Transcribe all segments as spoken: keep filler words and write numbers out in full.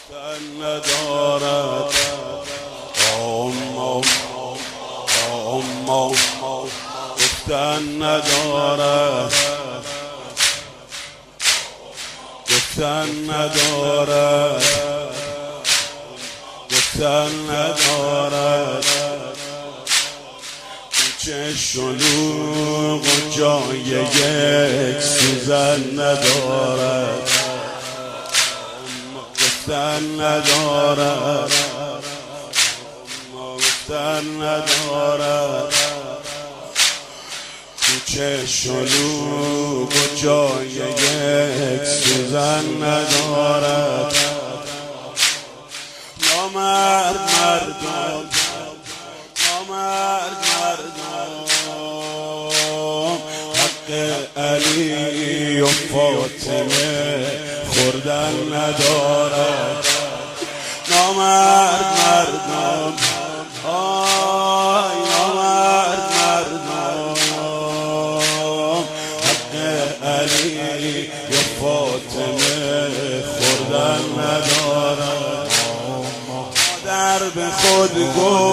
گفتن ندارد آم آم آم گفتن ندارد گفتن ندارد گفتن ندارد چه شلوغ و جای یک سوزن ندارد گفتن ندارد گفتن ندارد چه شلوغ و جای یک سوزن ندارد نامرد مردم نامرد مردم حق علی و فاطمه خوردن ندارد نامرد مردم آی نامرد مردم حق علی و فاطمه خوردن ندارد مادر به خود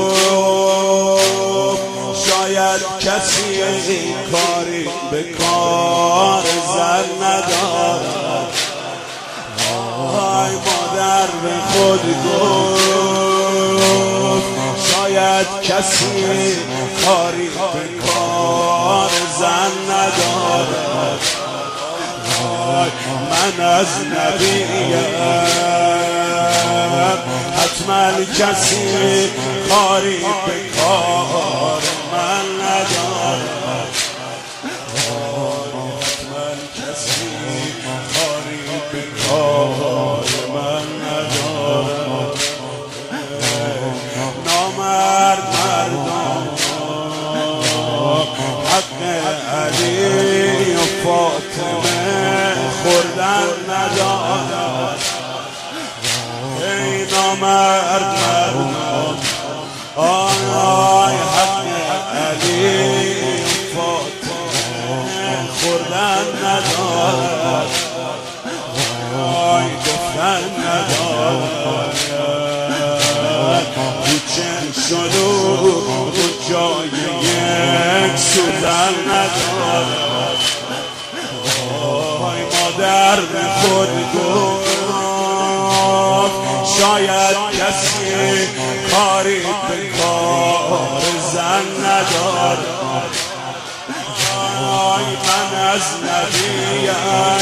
گفت شاید کسی کاری به کار زن ندارد آی مادر به خود گفت شاید کسی کاری به کار زن ندارد آی من از نبیم حتما کسی کاری به کار من ندارد حتما کسی کاری به کار من ندارد نامرد مردم حق علی و فاطمه خوردن ندارد ای نامرد مردم آی آی حق علی و فاطمه خوردن ندارد آی گفتن ندارد کوچه شلوغ و جای یک سوزن ندارد آی مادر به خود گفت شاید کسی کاری به کار زن ندارد آی من از نبیم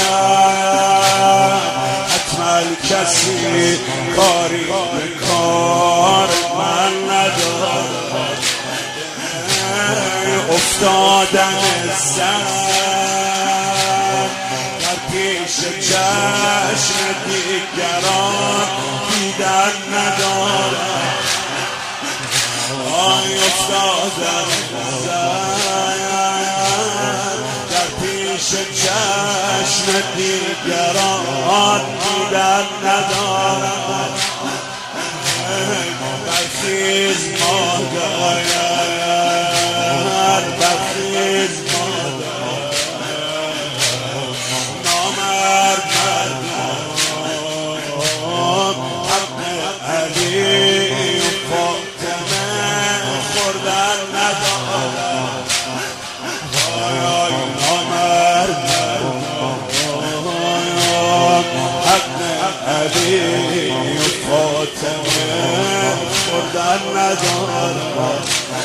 حتما کسی کاری به کار من ندارد افتادن زن در پیش چشم دیگران دیدن ندارد آی افتادن زن در پیش چشم دیگران دیدن ندارد برخیز مادر برخیز مادر نامرد مردم حق علی و فاطمه خوردن ندارد آی آی نامرد مردم حق علی و فاطمه خوردن ندارد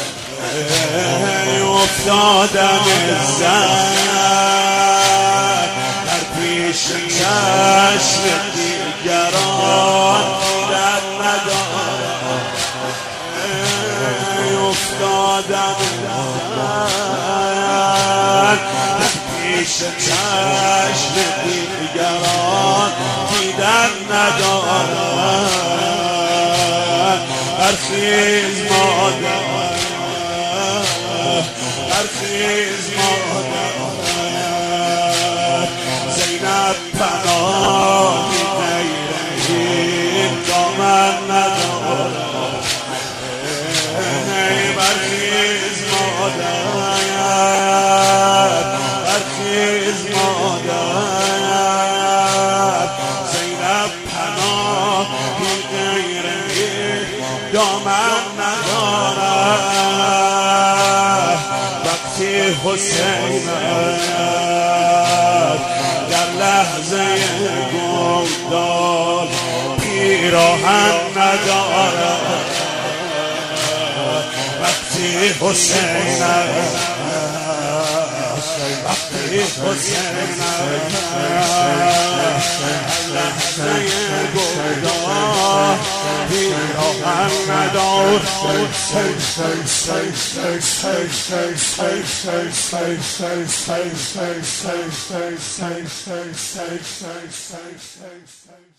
افتادن زن در پیش چشم دیگران دیدن ندارد افتادن زن در پیش چشم دیگران دیدن ندارد برخیز مادر برخیز مادر زینب پناهی غیر این دامن ندارد برخیز مادر برخیز مادر زینب پناهی راهی غیر دامن ندارد وقتی حسین در لحظه گمداد پیراهن ندارد وقتی حسین وقتی حسین لحظه گمداد پیراهن ندارد Say, say, say, say, say, say, say, say, say, say.